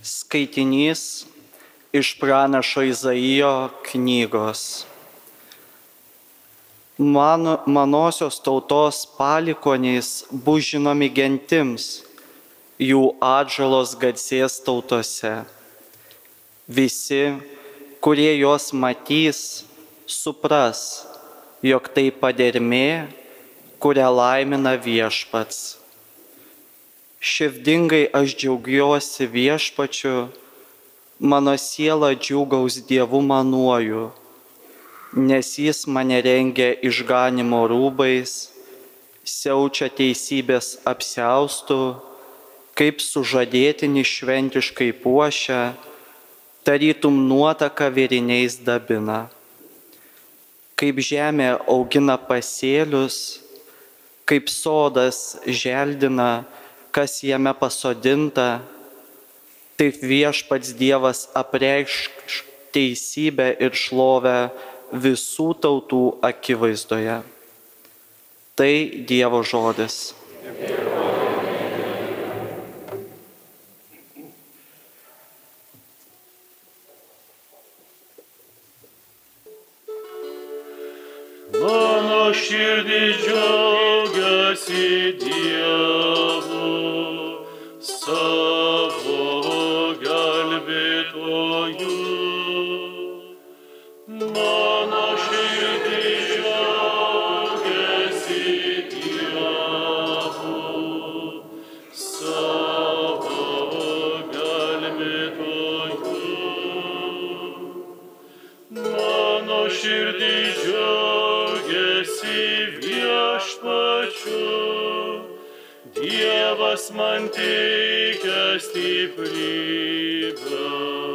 Skaitinys iš pranašo Izaijo knygos. Manosios tautos palikuonys bus žinomi gentims, jų atžalos garsės tautose. Visi, kurie juos matys, supras, jog tai padermė, kurią laimina Viešpats. Širdingai aš džiaugiuosi Viešpačiu, mano siela džiūgaus Dievu manuoju, nes Jis mane rengia išganymo rūbais, siaučia teisybės apsiaustų, kaip sužadėtinį šventiškai puošia, tarytum nuotaka vėriniais dabina. Kaip žemė augina pasėlius, kaip sodas želdina, kas jame pasodinta, taip Viešpats Dievas apreikš teisybę ir šlovę visų tautų akivaizdoje. Tai Dievo žodis. Mano širdis džiaugiasi Dievu, savo gelbėtoju. Mano širdis džiaugiasi Dievu, savo gelbėtoju. Mano širdis džiaugiasi Viešpačiu, Dievas man teikia stiprybę.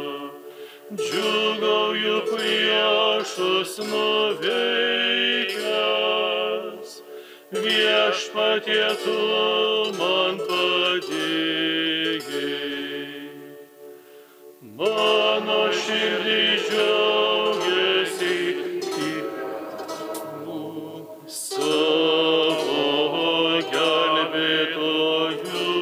Džiūgauju priešus nuveikęs, Viešpatie tu man padėjai. Mano širdis džiaugiasi savo gelbėtoju.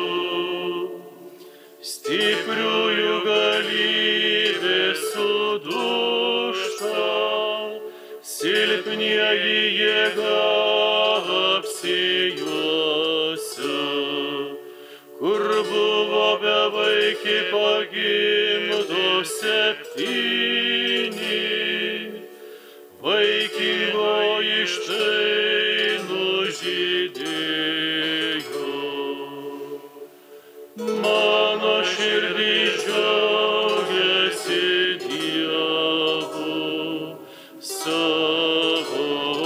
Stipriųjų galybė sudūžta, silpnieji jėga apsijuosia. Kur buvo bevaikį pagimdo 7, vaikivoji štai nužydėjo. Mano širdis džiaugiasi Dievu, savo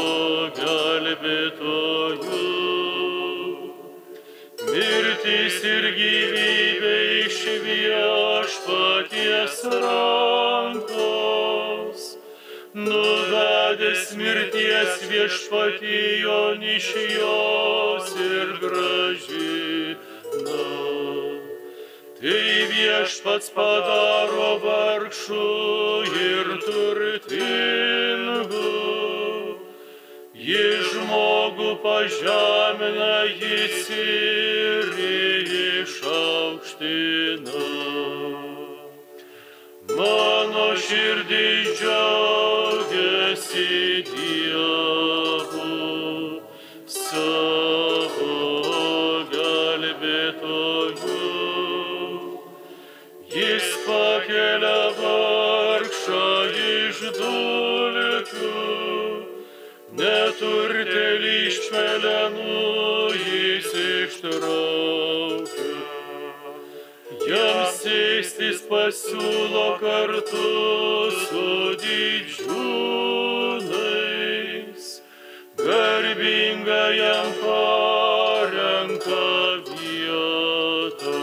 gelbėtoju. Mirtis ir gyvybė iš Viešpaties rankos, nuvedęs mirties viešpatijon iš jos ir grąžina. Tai Viešpats padaro vargšų ir turtingų, jis žmogų pažemina, jis ir išaukština. Mano širdis džiaugiasi Dievu, savo gelbėtoju. Jis pakelia vargšą iš dulkių, neturtėlį iš pelenų jis ištraukia. Jam sėstis pasiūlo kartu su didžiūnais, garbingajam parenka vietą.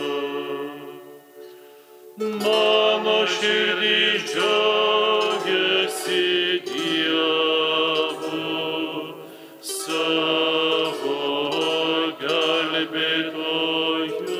Mano širdis džiaugiasi Dievu, savo gelbėtoju.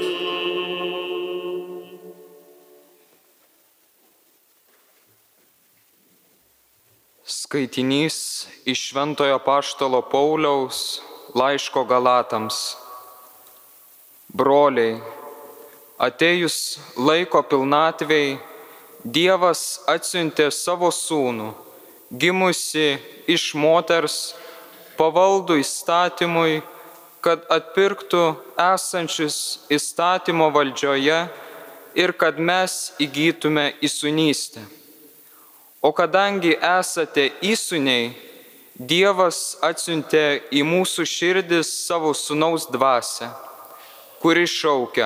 Skaitinys iš Šventojo apaštalo Pauliaus laiško Galatams. Broliai, Atėjus laiko pilnatvei, Dievas atsiuntė savo sūnų, gimusi iš moters, pavaldų įstatymui, kad atpirktų esančius įstatymo valdžioje ir kad mes įgytume įsūnystę. O kadangi esate įsūniai, Dievas atsiuntė į mūsų širdis savo sūnaus dvasią, kuri šaukia: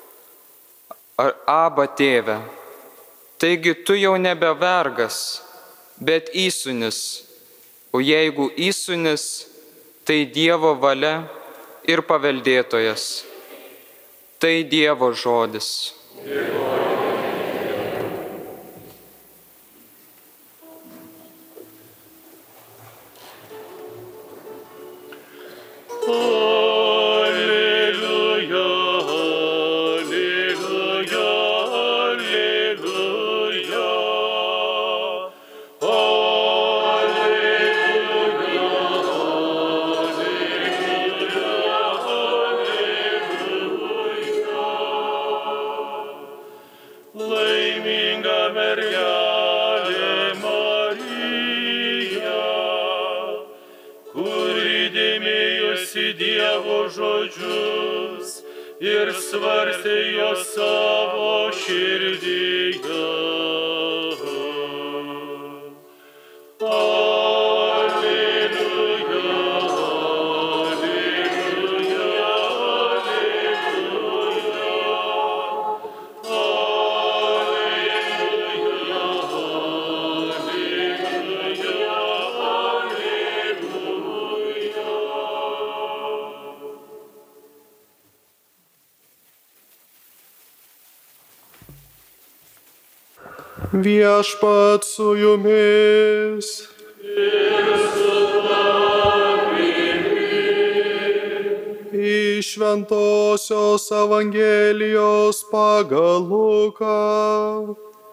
Aba tėve. Taigi tu jau nebe vergas, bet įsūnis, o jeigu įsūnis, tai Dievo valia ir paveldėtojas. Tai Dievo žodis. Laiminga mergelė Marija, kuri dėmėjosi Dievo žodžius ir svarstė juos savo širdyje. Viešpat su jumis. Iš Šventosios Evangelijos pagal Luką.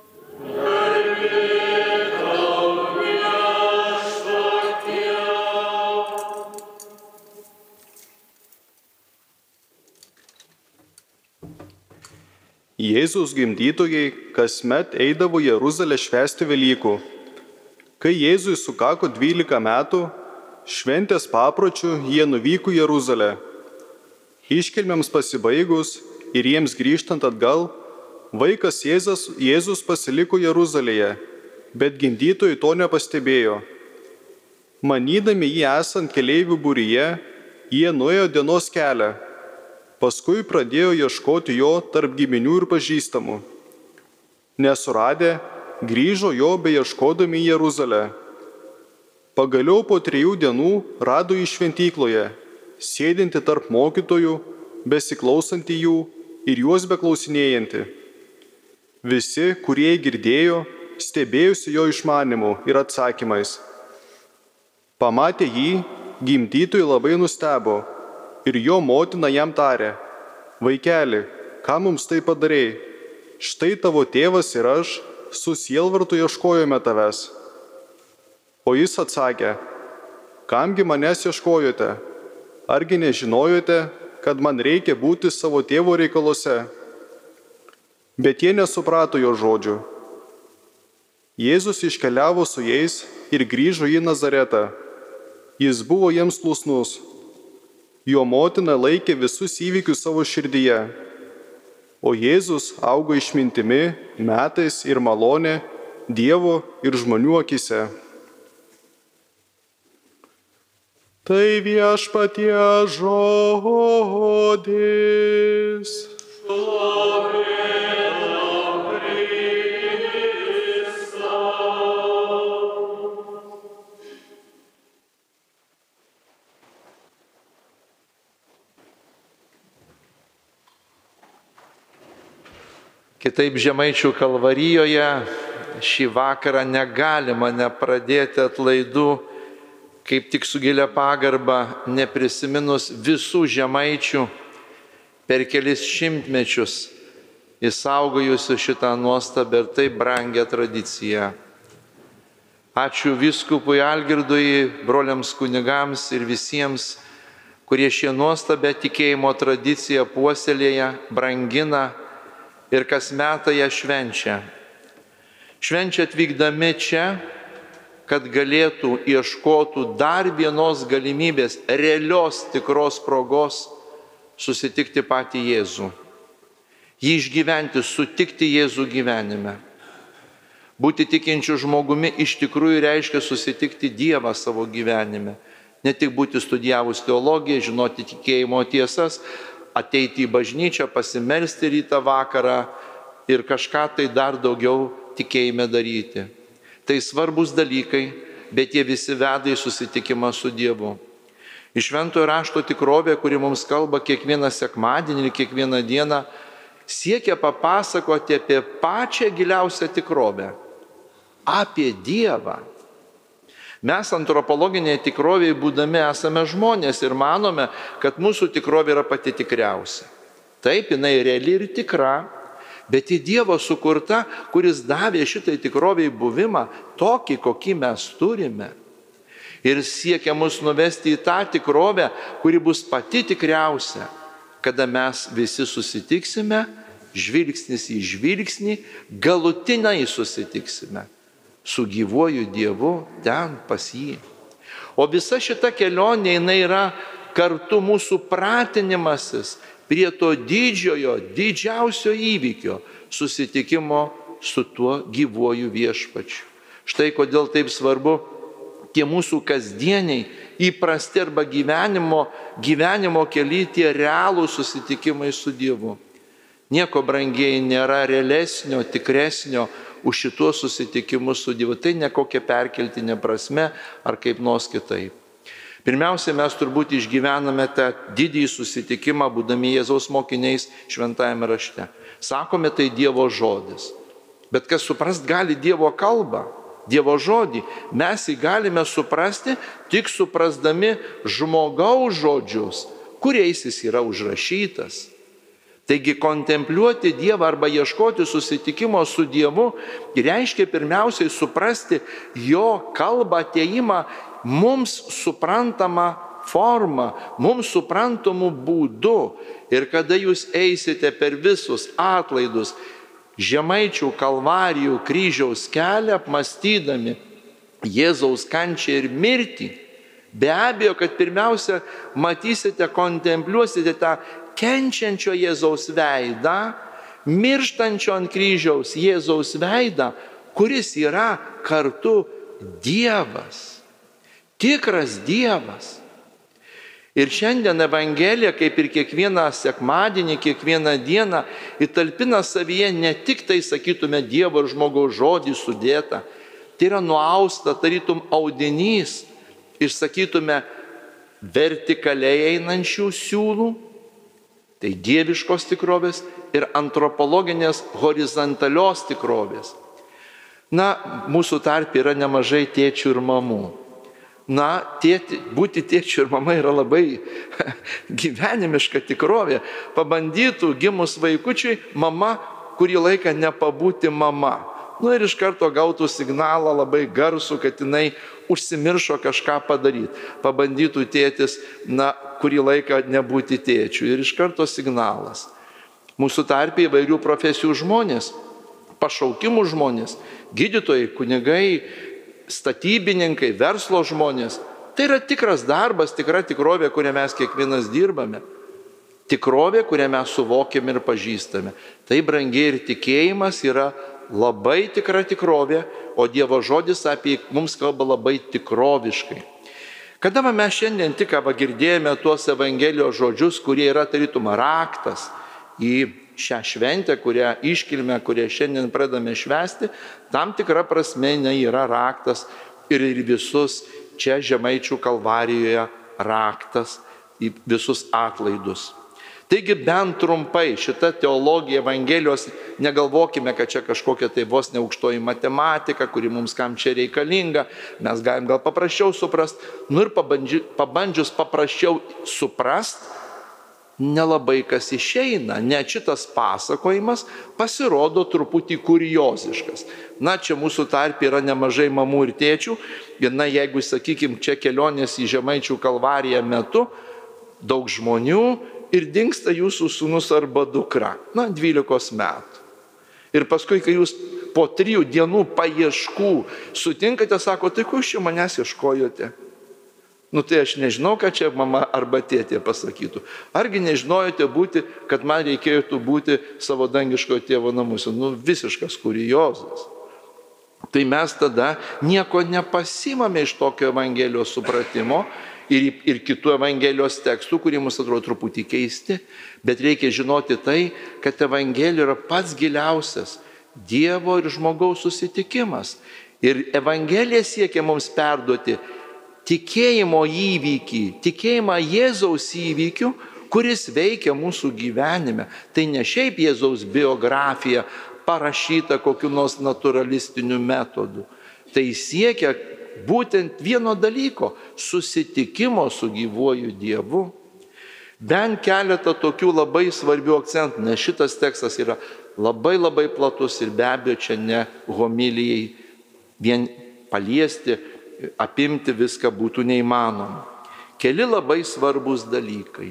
Jėzaus gimdytojai kasmet eidavo į Jeruzalę švęsti Velykų. Kai Jėzui sukako 12 metų, šventės papročių jie nuvyko į Jeruzalę. Iškilmėms pasibaigus ir jiems grįžtant atgal, vaikas Jėzus pasiliko Jeruzalėje, bet gimdytojai to nepastebėjo. Manydami jį esant keleivių būryje, jie nuėjo dienos kelią. Paskui pradėjo ieškoti jo tarp giminių ir pažįstamų. Nesuradę, grįžo jo beieškodami į Jeruzalę. Pagaliau po 3 dienų rado jį šventykloje, sėdinti tarp mokytojų, besiklausantį jų ir juos beklausinėjantį. Visi, kurie girdėjo, stebėjusi jo išmanimu ir atsakymais. Pamatę jį, gimdytojai labai nustebo ir jo motina jam tarė: Vaikeli, ką mums tai padarei? Štai tavo tėvas ir aš su sielvartu ieškojome tavęs. O jis atsakė: Kamgi manęs ieškojote? Argi nežinojote, kad man reikia būti savo tėvo reikaluose? Bet jie nesuprato jo žodžių. Jėzus iškeliavo su jais ir grįžo į Nazaretą. Jis buvo jiems klusnus. Jo motina laikė visus įvykius savo širdyje. O Jėzus augo išmintimi, metais ir malonė Dievo ir žmonių akise. Tai viešpaties žodis. Kitaip Žemaičių Kalvarijoje šį vakarą negalima nepradėti atlaidų, kaip tik su gilia pagarba, neprisiminus visų žemaičių per kelis šimtmečius išsaugojusių šitą nuostabę ir taip brangią tradiciją. Ačiū vyskupui Algirdui, broliams kunigams ir visiems, kurie šią nuostabę tikėjimo tradiciją puoselėja, brangina ir kas metą ją švenčia. Švenčia atvykdami čia, kad galėtų ieškotų dar vienos galimybės, realios tikros progos susitikti patį Jėzų. Jį išgyventi, sutikti Jėzų gyvenime. Būti tikinčiu žmogumi iš tikrųjų reiškia susitikti Dievą savo gyvenime. Ne tik būti studijavus teologiją, žinoti tikėjimo tiesas, ateiti į bažnyčią, pasimelsti rytą vakarą ir kažką tai dar daugiau tikėjime daryti. Tai svarbus dalykai, bet jie visi veda į susitikimą su Dievu. Iš Šventojo rašto tikrovė, kuri mums kalba kiekvieną sekmadienį ir kiekvieną dieną, siekia papasakoti apie pačią giliausią tikrovę. Apie Dievą. Mes antropologinėje tikrovėje būdami esame žmonės ir manome, kad mūsų tikrovė yra pati tikriausia. Taip, jinai reali ir tikra, bet į Dievo sukurta, kuris davė šitai tikroviai buvimą, tokį, kokį mes turime. Ir siekia mus nuvesti į tą tikrovę, kuri bus pati tikriausia, kada mes visi susitiksime, žvilgsnis į žvilgsnį, galutinai susitiksime su gyvuoju Dievu ten pas jį. O visa šita kelionė, jinai yra kartu mūsų pratinimasis prie to didžiausio įvykio susitikimo su tuo gyvuoju viešpačiu. Štai kodėl taip svarbu tie mūsų kasdieniai, įprasti arba gyvenimo keli tie realūs susitikimai su Dievu. Nieko brangiai nėra realesnio, tikresnio už šituos susitikimus su Dievu. Tai ne kokia perkeltinė prasme ar kaip nors kitaip. Pirmiausia, mes turbūt išgyvename tą didįjį susitikimą, būdami Jėzaus mokiniais šventajame rašte. Sakome, tai Dievo žodis. Bet kas suprast gali Dievo kalbą, Dievo žodį, mes jį galime suprasti tik suprasdami žmogaus žodžius, kuriais jis yra užrašytas. Taigi kontempliuoti Dievą arba ieškoti susitikimo su Dievu reiškia pirmiausiai suprasti jo kalbą, atėjimą mums suprantamą formą, mums suprantamų būdų. Ir kada jūs eisite per visus atlaidus Žemaičių Kalvarijų kryžiaus kelią, apmąstydami Jėzaus kančią ir mirtį, be abejo, kad pirmiausia matysite, kontempliuosite tą kenčiančio Jėzaus veidą, mirštančio ant kryžiaus Jėzaus veidą, kuris yra kartu Dievas, tikras Dievas. Ir šiandien Evangelija, kaip ir kiekvieną sekmadienį, kiekvieną dieną, įtalpina savyje ne tik tai, sakytume, Dievo ir žmogaus žodį sudėta, tai yra nuausta, tarytum audinys, išsakytume, vertikaliai einančių siūlų, tai dieviškos tikrovės ir antropologinės horizontalios tikrovės. Na, mūsų tarpe yra nemažai tėčių ir mamų. Na, būti tėčiu ir mama yra labai gyvenimiška tikrovė. Pabandytų gimus vaikučiui mama kurį laiką nepabūti mama. Nu ir iš karto gautų signalą labai garsų, kad jinai užsimiršo kažką padaryti. Pabandytų tėtis, kurį laiką nebūti tėčiu. Ir iš karto signalas. Mūsų tarpe įvairių profesijų žmonės, pašaukimų žmonės, gydytojai, kunigai, statybininkai, verslo žmonės. Tai yra tikras darbas, tikra tikrovė, kurią mes kiekvienas dirbame. Tikrovė, kurią mes suvokiame ir pažįstame. Tai brangiai ir tikėjimas yra labai tikra tikrovė, o Dievo žodis apie mums kalba labai tikroviškai. Kada mes šiandien tik girdėjome tuos Evangelijos žodžius, kurie yra tarytum raktas į šią šventę, kurią iškilmę, kurią šiandien pradame švęsti, tam tikra prasme yra raktas ir visus čia Žemaičių Kalvarijoje raktas į visus atlaidus. Taigi bent trumpai šita teologija Evangelijos, negalvokime, kad čia kažkokia tai vos neaukštoji matematika, kuri mums kam čia reikalinga, mes galim gal paprasčiau suprast, ir pabandžius paprasčiau suprast, nelabai kas išeina, net šitas pasakojimas pasirodo truputį kurioziškas. Čia mūsų tarpe yra nemažai mamų ir tėčių, ir jeigu, sakykim, čia kelionės į Žemaičių Kalvariją metu, daug žmonių ir dingsta jūsų sūnus arba dukra, 12 metų. Ir paskui, kai jūs po 3 dienų paieškų sutinkate, sako, tai ko jūs čia manęs ieškojote? Nu tai aš nežinau, ką čia mama arba tėtė pasakytų. Argi nežinojote būti, kad man reikėtų būti savo dangiškojo tėvo namuose? Nu visiškas kuriozas. Tai mes tada nieko nepasimame iš tokio Evangelijos supratimo ir kitų Evangelijos tekstų, kurie mums atrodo truputį keisti, bet reikia žinoti tai, kad Evangelija yra pats giliausias Dievo ir žmogaus susitikimas. Ir Evangelija siekia mums perduoti tikėjimo įvykį, tikėjimą Jėzaus įvykių, kuris veikia mūsų gyvenime. Tai ne šiaip Jėzaus biografija parašyta kokiu nors naturalistiniu metodu. Tai siekia būtent vieno dalyko - susitikimo su gyvuoju Dievu. Bent keletą tokių labai svarbių akcentų, nes šitas tekstas yra labai labai platus ir be abejo čia ne homilijai vien paliesti, apimti viską būtų neįmanoma. Keli labai svarbus dalykai.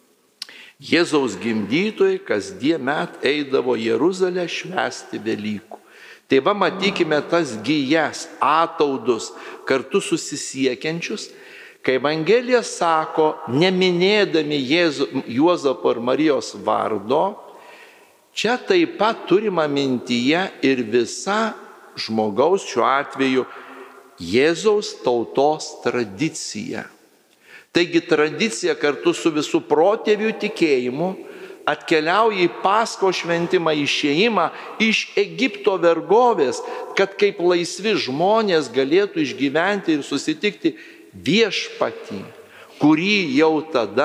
Jėzaus gimdytojai kasdien eidavo Jeruzalę švęsti Velykų. Tai va matykime tas gijas, ataudus, kartu susisiekiančius, kai Evangelija sako, neminėdami Juozapo ir Marijos vardo, čia taip pat turima mintyje ir visa žmogaus, šiuo atveju, Jėzaus tautos tradicija. Taigi tradicija kartu su visų protėvių tikėjimu atkeliauja į Pasko šventimą, išėjimą iš Egipto vergovės, kad kaip laisvi žmonės galėtų išgyventi ir susitikti viešpatį, kurį jau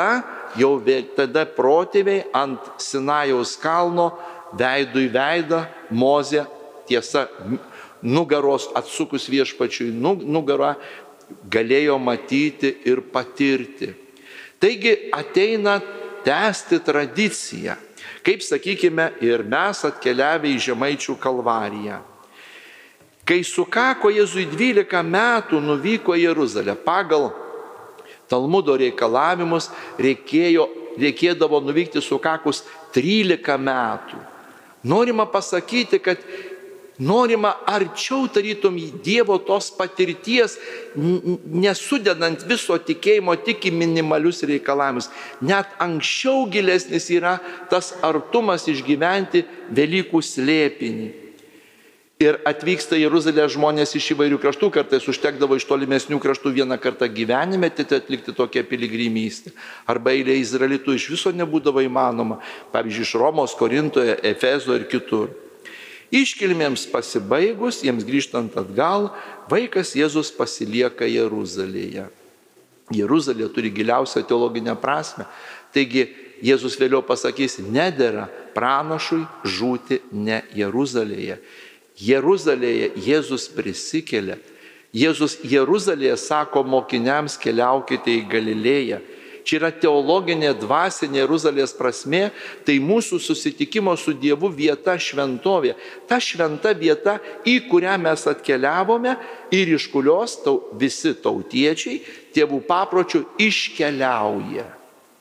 tada protėviai ant Sinajaus kalno veidu į veidą Mozė, tiesa, nugaros atsukus viešpačiui nugarą, galėjo matyti ir patirti. Taigi ateina tęsti tradiciją, kaip sakykime ir mes atkeliavę į Žemaičių Kalvariją. Kai sukako Jėzui 12 metų, nuvyko į Jeruzalę. Pagal Talmudo reikalavimus reikėdavo nuvykti sukakus 13 metų. Norima pasakyti, kad norima arčiau tarytum Dievo tos patirties, nesudedant viso tikėjimo tik į minimalius reikalavimus. Net anksčiau gilesnis yra tas artumas išgyventi Velykų slėpinį. Ir atvyksta į Jeruzalę žmonės iš įvairių kraštų, kartais užtekdavo iš tolimesnių kraštų vieną kartą gyvenime atlikti tokią piligrimystę. Arba eilė izraelitų iš viso nebūdavo įmanoma, pavyzdžiui, iš Romos, Korintoje, Efezo ir kitur. Iškilmėms pasibaigus, jiems grįžtant atgal, vaikas Jėzus pasilieka Jeruzalėje. Jeruzalė turi giliausią teologinę prasme. Taigi Jėzus vėliau pasakys, nedera pranašui žūti ne Jeruzalėje. Jeruzalėje Jėzus prisikelia. Jėzus Jeruzalėje sako mokiniams, keliaukite į Galilėją. Čia yra teologinė, dvasinė Jeruzalės prasmė, tai mūsų susitikimo su Dievu vieta, šventovė. Ta šventa vieta, į kurią mes atkeliavome ir iš kurios visi tautiečiai tėvų papročių iškeliauja.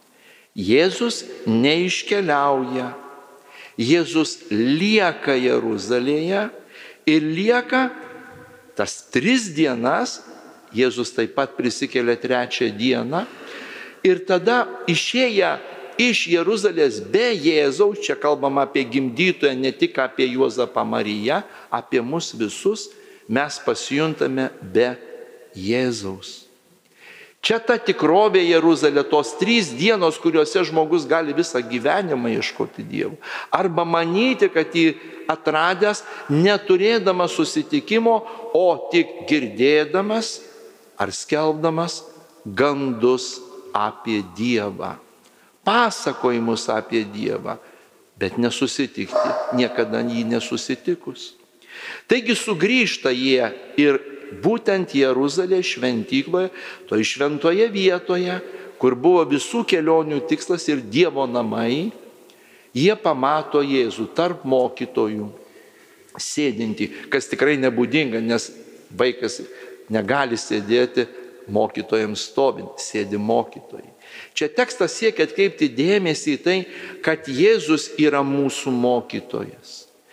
Jėzus neiškeliauja. Jėzus lieka Jeruzalėje ir lieka tas 3 dienas, Jėzus taip pat prisikelia 3 dieną. Ir tada išėję iš Jeruzalės be Jėzaus, čia kalbama apie gimdytoją, ne tik apie Juozapą Mariją, apie mus visus, mes pasijuntame be Jėzaus. Čia ta tikrovė Jeruzalė, tos 3 dienos, kuriuose žmogus gali visą gyvenimą ieškoti Dievo. Arba manyti, kad jį atradęs, neturėdamas susitikimo, o tik girdėdamas ar skelbdamas gandus apie Dievą, pasakojimus apie Dievą, bet nesusitikti, niekada jį nesusitikus. Taigi sugrįžta jie ir būtent Jeruzalė šventykloje, toj šventoje vietoje, kur buvo visų kelionių tikslas ir Dievo namai, jie pamato Jėzų tarp mokytojų sėdintį, kas tikrai nebūdinga, nes vaikas negali sėdėti mokytojams stovint, sėdi mokytojai. Čia tekstas siekia atkreipti dėmesį į tai, kad Jėzus yra mūsų mokytojas.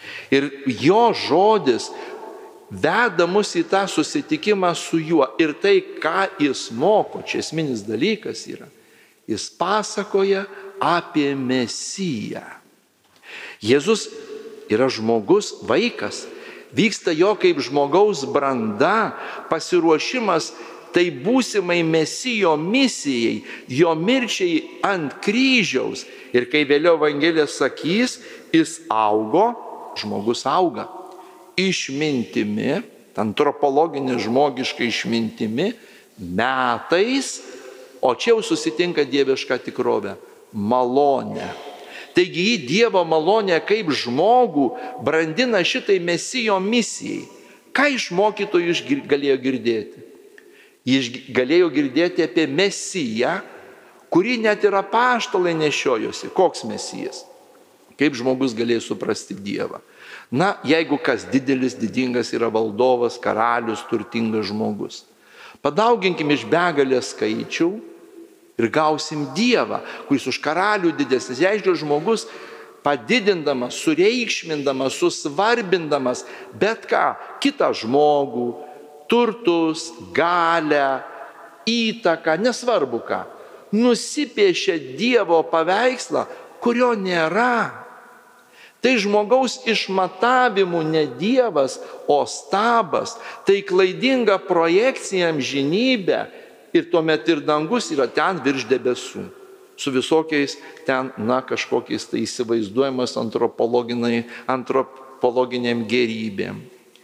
Ir jo žodis veda mus į tą susitikimą su juo. Ir tai, ką jis moko, čia esminis dalykas yra, jis pasakoja apie Mesiją. Jėzus yra žmogus, vaikas, vyksta jo kaip žmogaus branda, pasiruošimas tai būsimai Mesijo misijai, jo mirčiai ant kryžiaus. Ir kai vėliau Evangelija sakys, jis augo, žmogus auga išmintimi, antropologinė žmogiška išmintimi, metais, o čia jau susitinka dieviška tikrovė - malonė. Taigi jį Dievo malonė kaip žmogų brandina šitai Mesijo misijai. Ką iš mokytojų galėjo girdėti? Jis galėjo girdėti apie Mesiją, kurį net ir apaštalai nešiojosi. Koks Mesijas? Kaip žmogus galėjo suprasti Dievą? Na, jeigu kas didelis, didingas yra valdovas, karalius, turtingas žmogus. Padauginkim iš begalės skaičių ir gausim Dievą, kuris už karalių didesnis. Jeigu žmogus padidindamas, sureikšmindamas, susvarbindamas bet ką, kitą žmogų, turtus, galę, įtaką, nesvarbu ką, nusipiešia Dievo paveikslą, kurio nėra. Tai žmogaus išmatavimų ne Dievas, o stabas. Tai klaidinga projekcija amžinybė. Ir tuomet ir dangus yra ten virš debesų. Su visokiais ten, kažkokiais tai įsivaizduojamas antropologiniam gerybėm.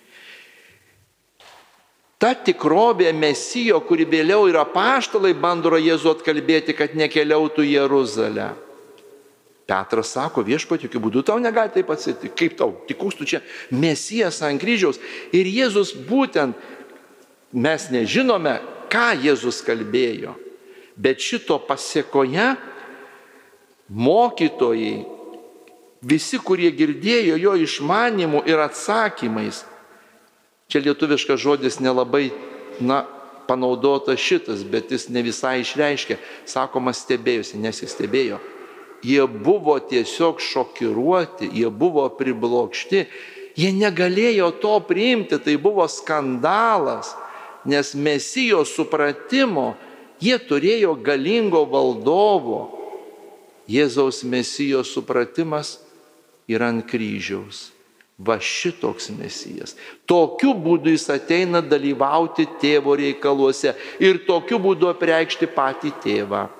Ta tikrovė Mesijo, kuri vėliau ir apaštalai bando Jėzų atkalbėti, kad nekeliautų į Jeruzalę. Petras sako, viešpatie, jokiu būdu tau negali taip atsitikti. Kaip tau? Tik koks tu čia Mesijas ant kryžiaus. Ir Jėzus būtent, mes nežinome, ką Jėzus kalbėjo. Bet šito pasiekoje mokytojai, visi, kurie girdėjo jo išmanimu ir atsakymais, čia lietuviškas žodis nelabai, panaudotas šitas, bet jis ne visai išreiškia, sakoma stebėjusi, nesistebėjo. Jie buvo tiesiog šokiruoti, jie buvo priblokšti, jie negalėjo to priimti, tai buvo skandalas, nes Mesijo supratimo jie turėjo galingo valdovo. Jėzaus Mesijo supratimas yra ant kryžiaus. Va šitoks Mesijas. Tokiu būdu jis ateina dalyvauti tėvo reikaluose ir tokiu būdu apreikšti patį tėvą.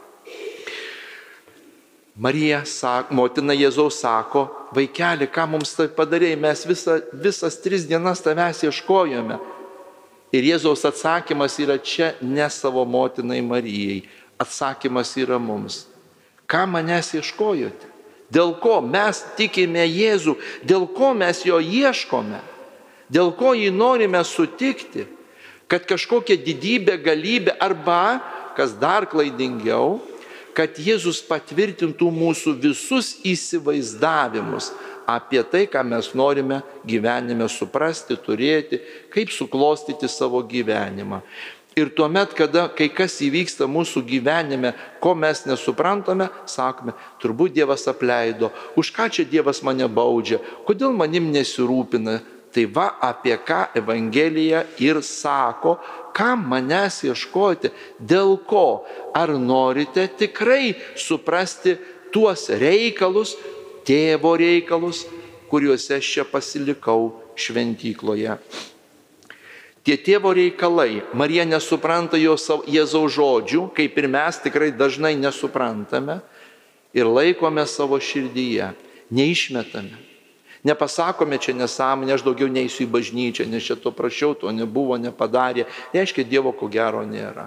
Marija, motina Jėzaus sako, vaikeli, ką mums tai padarėjai, mes visas 3 dienas tavęs ieškojome. Ir Jėzaus atsakymas yra čia ne savo motinai Marijai, atsakymas yra mums. Ką manęs ieškojote? Dėl ko mes tikime Jėzų, dėl ko mes jo ieškome, dėl ko jį norime sutikti, kad kažkokia didybė, galybė arba, kas dar klaidingiau, kad Jėzus patvirtintų mūsų visus įsivaizdavimus apie tai, ką mes norime gyvenime suprasti, turėti, kaip suklostyti savo gyvenimą. Ir tuomet, kai kas įvyksta mūsų gyvenime, ko mes nesuprantame, sakome, turbūt Dievas apleido, už ką čia Dievas mane baudžia, kodėl manim nesirūpina. Tai va apie ką Evangelija ir sako, kam manęs ieškoti, dėl ko, ar norite tikrai suprasti tuos reikalus, tėvo reikalus, kuriuose aš čia pasilikau šventykloje. Tie tėvo reikalai, Marija nesupranta Jėzaus žodžių, kaip ir mes tikrai dažnai nesuprantame ir laikome savo širdyje, neišmetame. Nepasakome čia nesąmonę, aš daugiau neisiu į bažnyčią, nes čia to prašiau, to nebuvo, nepadarė. Reiškia, Dievo ko gero nėra.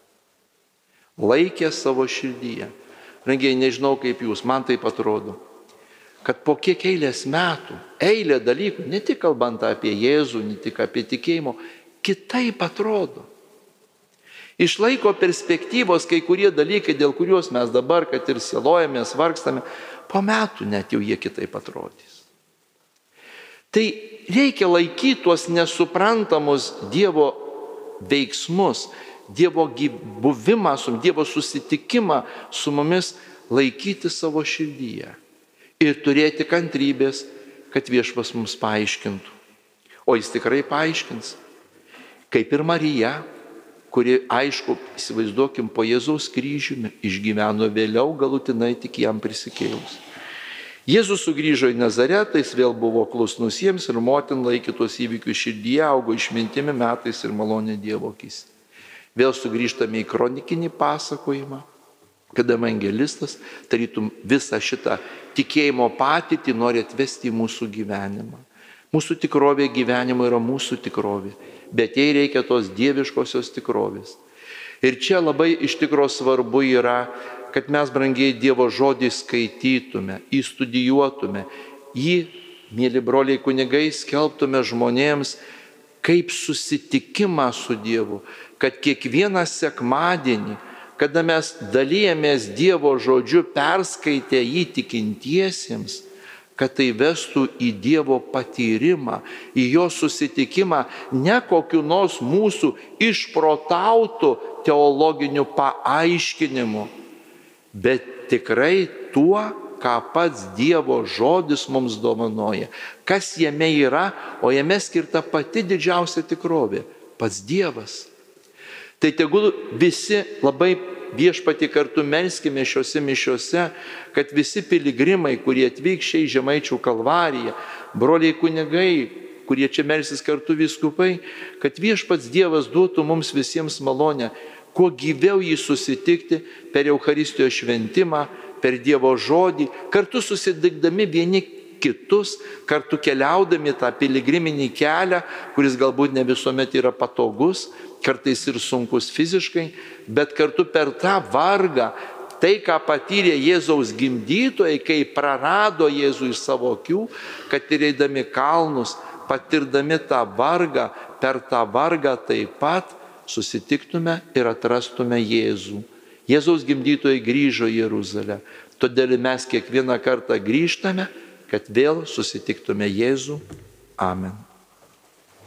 Laikė savo širdyje. Rangiai, nežinau kaip jūs, man taip atrodo, kad po kiek eilės metų, eilė dalykų, ne tik kalbant apie Jėzų, ne tik apie tikėjimo, kitaip atrodo. Iš laiko perspektyvos kai kurie dalykai, dėl kuriuos mes dabar, kad ir sielojamės, vargstame, po metų net jau jie kitaip atrodys. Tai reikia laikyti tuos nesuprantamus Dievo veiksmus, Dievo buvimą, Dievo susitikimą su mumis laikyti savo širdyje. Ir turėti kantrybės, kad Viešpats mums paaiškintų. O jis tikrai paaiškins. Kaip ir Marija, kuri, aišku, įsivaizduokim, po Jėzaus kryžiumi išgyveno vėliau galutinai tik jam prisikėlus. Jėzus sugrįžo į Nazaretą, jis vėl buvo klusnus jiems ir motina laikė tuos įvykius širdyje, augo išmintimi, metais ir malonė Dievo akis. Vėl sugrįžtame į kronikinį pasakojimą, kada evangelistas, tarytum, visą šitą tikėjimo patirtį nori atvesti į mūsų gyvenimą. Mūsų tikrovė gyvenimo yra mūsų tikrovė, bet jai reikia tos dieviškosios tikrovės. Ir čia labai iš tikro svarbu yra, kad mes, brangiai, Dievo žodį skaitytume, įstudijuotume, jį, mėly broliai kunigai, skelbtume žmonėms kaip susitikimą su Dievu, kad kiekvieną sekmadienį, kada mes dalyjamės Dievo žodžiu, perskaitę jį tikintiesiems, kad tai vestų į Dievo patyrimą, į jo susitikimą, ne kokiu nors mūsų išprotautų teologiniu paaiškinimu, bet tikrai tuo, ką pats Dievo žodis mums dovanoja. Kas jame yra, o jame skirta pati didžiausia tikrovė - pats Dievas. Tai tegul visi labai Viešpatį kartu melskime šiuose mišiuose, kad visi piligrimai, kurie atvyks čia į Žemaičių kalvariją, broliai kunigai, kurie čia melsis kartu vyskupai, kad Viešpats Dievas duotų mums visiems malonę, kuo gyviau jį susitikti per Eucharistijos šventimą, per Dievo žodį, kartu susitikdami vieni kitus, kartu keliaudami tą piligriminį kelią, kuris galbūt ne visuomet yra patogus, kartais ir sunkus fiziškai, bet kartu per tą vargą, tai, ką patyrė Jėzaus gimdytojai, kai prarado Jėzų iš savo akių, kad ir eidami kalnus, patirdami tą vargą, per tą vargą taip pat susitiktume ir atrastume Jėzų. Jėzaus gimdytojai grįžo į Jeruzalę, todėl mes kiekvieną kartą grįžtame, kad vėl susitiktume Jėzų. Amen.